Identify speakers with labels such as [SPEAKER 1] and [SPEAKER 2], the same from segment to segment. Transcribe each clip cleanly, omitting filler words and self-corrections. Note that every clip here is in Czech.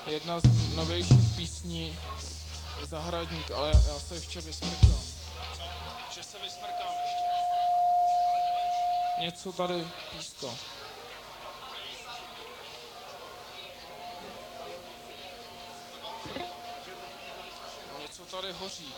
[SPEAKER 1] jedna z novějších písní Zahradník, ale já se ještě vysmrkám. Že se vysmrkám ještě. Něco tady píská. Něco tady hoří.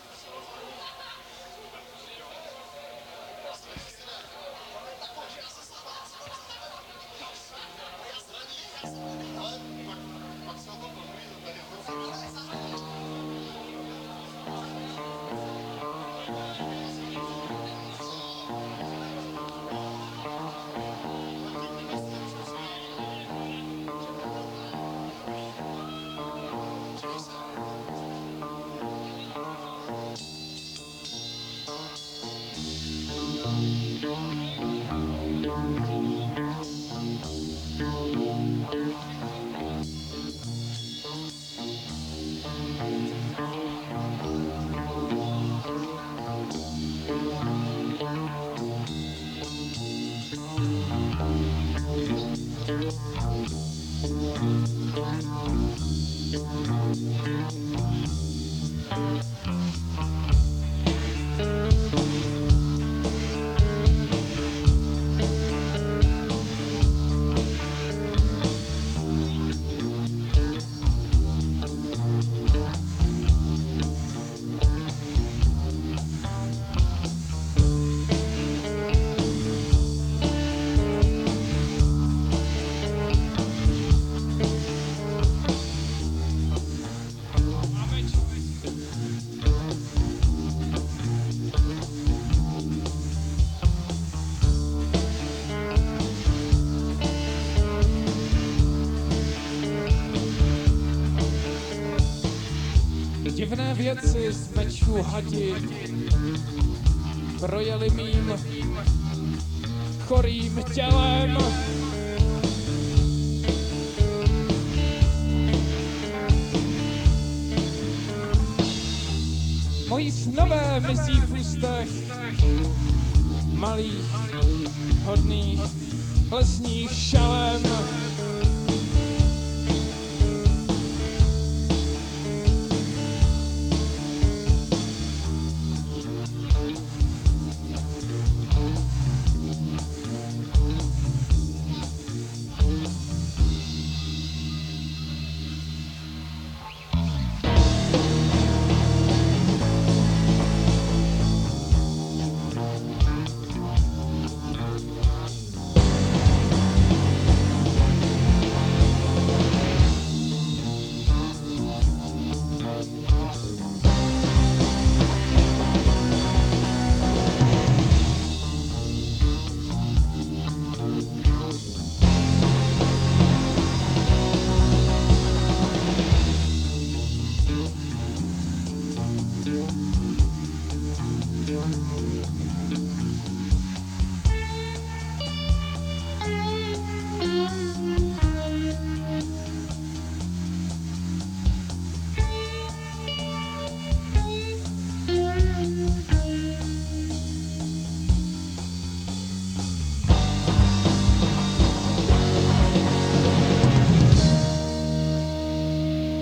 [SPEAKER 1] Divné věci z mečů hadi projeli mým chorým tělem. Mojí snové mizí v ústech malých, hodných lesních šalem.